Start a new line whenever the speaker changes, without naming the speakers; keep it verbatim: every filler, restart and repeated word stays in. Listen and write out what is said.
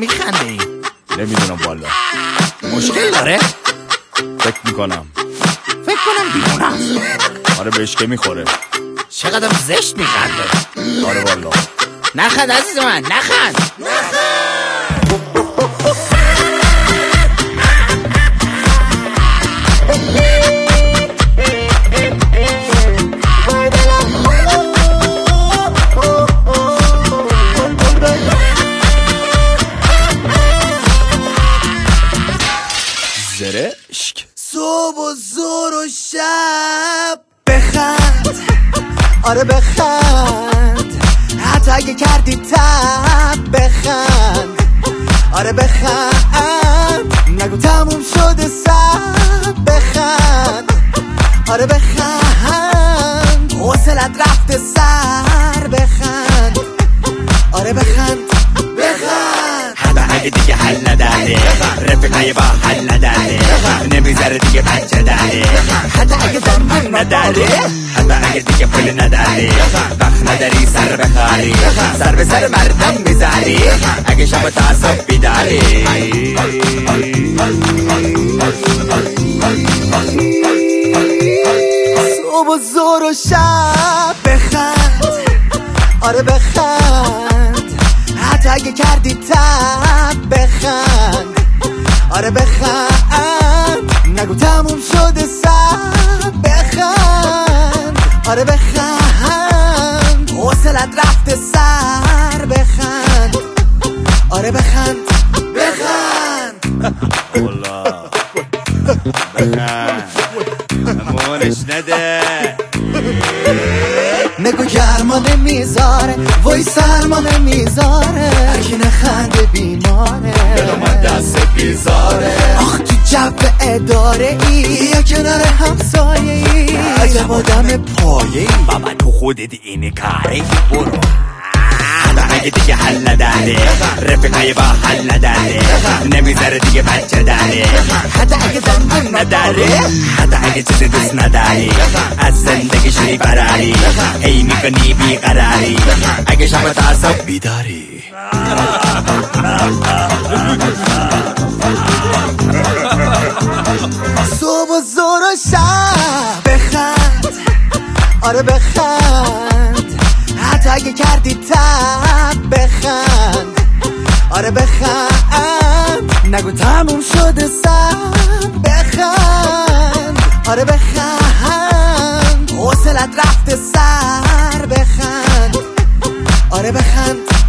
میخنده این؟
نمیدونم والا.
مشکل داره؟
فکر میکنم
فکر کنم دیوونه است.
آره بهش که میخوره.
چقدر زشت میخنده.
آره والا.
نخند عزیز من، نخند
زرشک.
صبح و زور و شب بخند، آره بخند، حتی اگه کردی تب بخند، آره بخند، نگو تموم شده سب بخند، آره بخند، حوصلت رفته سر بخند، آره بخند بخند.
حتی اگه دیگه حل نداره، رفیقای با حل نداره، نمیذاره دیگه بچه داره. حتی اگه زمان نداره، حتی اگه دیگه پول نداره، وقت نداری سر بخاری، سر به سر مردم میذاری اگه شب تعصب بیداری.
صبح و زور و شب بخند، آره بخند، حتی اگه کردی تب بخند، آره بخند، نگو تموم شده سب بخند، آره بخند، حوصلت رفته سر بخند، آره بخند بخند.
والا بخند امونش نده.
نگو گرما نمیذاره، وای سرما نمیذاره، اگه نخنده بیماره،
دل من دست بیزاره.
آخ تو جو اداره ای یا کنار همسایه ای، عجب آدم پایه ای،
بابا تو خودت این کاری برو. حتی اگه دیگه حل نداره، رفیقای با حل نداره، نمیذاره دیگه بچه داره. حتی اگه زمان نداره، حتی اگه چیزی دوست نداری، از زندگی شوی براری، هی میکنی بیقراری اگه شب تعصب بیداری.
صبح و زور و شب بخند، آره بخند، حتی اگه کردی تب بخند، آره بخند، نگو تموم شده سب بخند، آره بخند، حوصلت رفته سر بخند، آره بخند